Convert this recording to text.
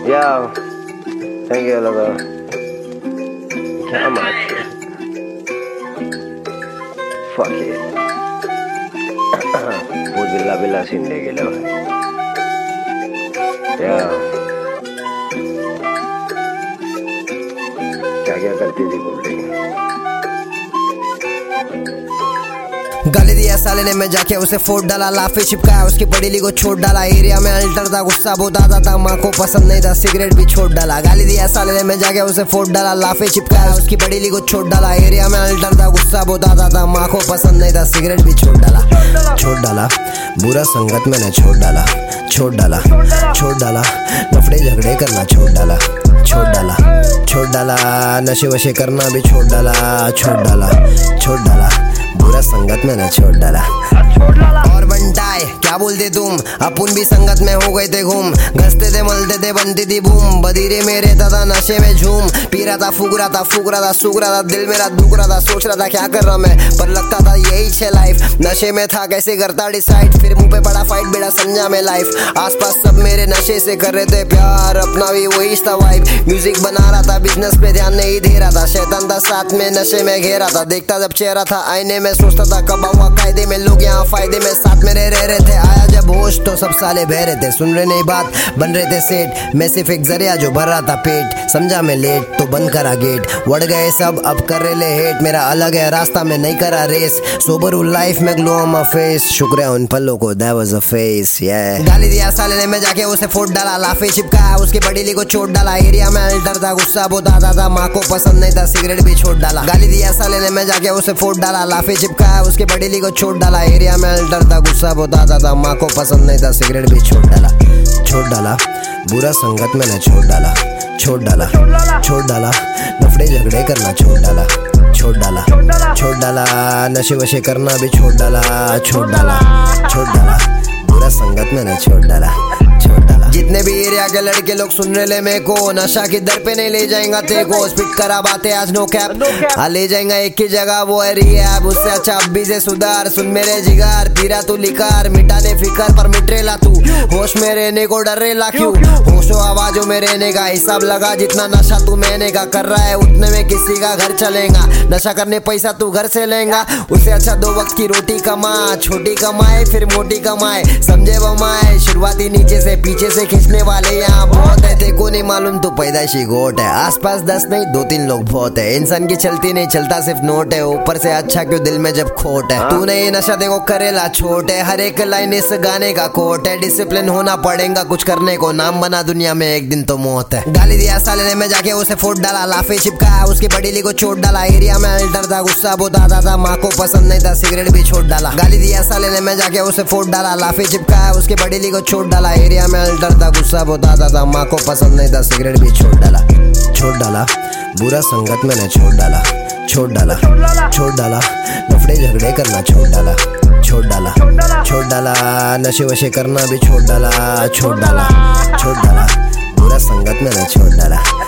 Yo, thank you logo. How much? Fuck it. वो बिल्ला बिल्ला सीन ले गेलो है. Yo, क्या करती थी बोल रही. गाली दिया साले ने, मैं जाके उसे फोड़ डाला, लाफे चिपकाया उसकी पड़ीली को छोड़ डाला. एरिया में अल्टर था, गुस्सा बहुत आता था, माँ को पसंद नहीं था, सिगरेट भी छोड़ डाला. गाली दिया साले ने, मैं जाके उसे फोड़ डाला, लाफे चिपकाया उसकी पड़ीली को छोड़ डाला. एरिया में अल्टर था, गुस्सा बहुत आता था, माँ को पसंद नहीं था, सिगरेट भी छोड़ डाला. छोड़ डाला बुरा संगत मैंने छोड़ डाला, छोड़ डाला, छोड़ डाला लफड़े झगड़े करना छोड़ डाला, छोड़ डाला, छोड़ डाला नशे वशे करना भी छोड़ डाला, छोड़ डाला, छोड़ डाला बुरा संगत मैंने छोड़ डाला. और बनटाए क्या बोलते तुम, अपन भी संगत में हो गए थे घूम, घसते थे मलते थे बनती थी बूम. बदीरे में रहता था नशे में झूम, पी रहा था फूक रहा था, फूक रहा था सूख रहा था, दिल मेरा दुख रहा था, सोच रहा था क्या कर रहा मैं, पर लगता था यही छे लाइफ. नशे में था कैसे करता डिसाइड, फिर मुंह पे बड़ा फाइट बेड़ा समझा मैं लाइफ. आसपास सब मेरे नशे से कर रहे थे प्यार, अपना भी वही था वाइब. म्यूजिक बना रहा था, बिजनेस पे ध्यान नहीं दे रहा था, शैतान था साथ में नशे में घेरा था. देखता जब चेहरा था आईने में, सोचता था कब हुआ कायदे में, लोग यहाँ फायदे में साथ मेरे रह रहे थे. आया जब होश तो सब साले बह रहे थे, सुन रहे नहीं बात बन रहे थे सेठ. मैं सिर्फ एक जरिया जो भर रहा था पेट, समझा मैं लेट तो बंद करा गेट. बढ़ गए सब अब कर रहे ले हेट, मेरा अलग है रास्ता में नहीं करा रेस. सोबर हूँ लाइफ में ग्लो ऑन माय फेस, शुक्र है उन पलों को that was a face yeah. गाली दिया साले ने, मैं जाके उसे फोड़ डाला, लाफे चिपकाया उसकी बड़ीली को छोड़ डाला. एरिया में अल्टर था, गुस्सा बहुत आता था, माँ को पसंद नहीं था, सिगरेट भी छोड़ डाला. गाली दिया साले ने, मैं जाके उसे फोड़ डाला, लाफे चिपकाया उसकी बड़ीली को छोड़ डाला. एरिया में अल्टर था, गुस्सा बहुत आता था, माँ को पसंद नहीं था, सिगरेट भी छोड़ डाला. छोड़ डाला बुरा संगत मैंने छोड़ डाला, छोड़ डाला, छोड़ डाला लफड़े झगड़े करना छोड़ डाला, छोड़ डाला, छोड़ डाला नशे वशे करना भी छोड़ डाला, छोड़ डाला, छोड़ डाला बुरा संगत मैंने छोड़ डाला, छोड़ डाला. जितने भी एरिया के लड़के लोग सुन रहे ले मेरे को, नशा की दर पे नहीं ले जाएगा तेरे को. स्पिट करा बातें आज नो कैप, हाँ ले जाएगा एक ही जगह वो है रिहैब. उससे अच्छा अभी से सुधार, सुन मेरे जिगार, पीरा तू लिकार, मिटाने फिकर पर मिटरेला तू, होश में रहने को डर रेला क्यों. होशो आवाजों में रहने का हिसाब लगा, जितना नशा तू मैंने का कर रहा है उतने में किसी का घर चलेगा. नशा करने पैसा तू घर से लेगा, उससे अच्छा 2 वक्त की रोटी कमा, छोटी कमाए फिर मोटी कमाए, समझे बमाए. शुरुआती नीचे से पीछे से खींचने वाले यहाँ बहुत है, देखो नहीं मालूम तो पैदाइशी गोट है. आसपास 10 नहीं 2-3 लोग बहुत है, इंसान की चलती नहीं चलता सिर्फ नोट है. ऊपर से अच्छा क्यों दिल में जब खोट है, तू नहीं नशा देखो करेला छोट है. हर एक लाइन इस गाने का कोट है, डिसिप्लिन होना पड़ेगा कुछ करने को, नाम बना दुनिया में एक दिन तो मौत है. गाली दिया साले ने, मैं जाके उसे फोड़ डाला, लाफे चिपकाया उसकी बड़ीली को छोड़ डाला. एरिया में अल्टर था, गुस्सा बहुत आता था, माँ को पसंद नहीं था, सिगरेट भी छोड़ डाला. गाली दिया साले ने, मैं जाके उसे फोड़ डाला, लाफे चिपकाया उसकी बड़ीली को छोड़ डाला. एरिया में अल्टर था, गुस्सा बहुत आता था, माँ को पसंद नहीं था, सिगरेट भी छोड़ डाला. छोड़ डाला बुरा संगत मैंने छोड़ डाला, छोड़ डाला, छोड़ डाला लफड़े झगड़े करना छोड़ डाला, छोड़ डाला, छोड़ डाला नशे वशे करना भी छोड़ डाला, छोड़ डाला, छोड़ डाला बुरा संगत मैंने छोड़ डाला.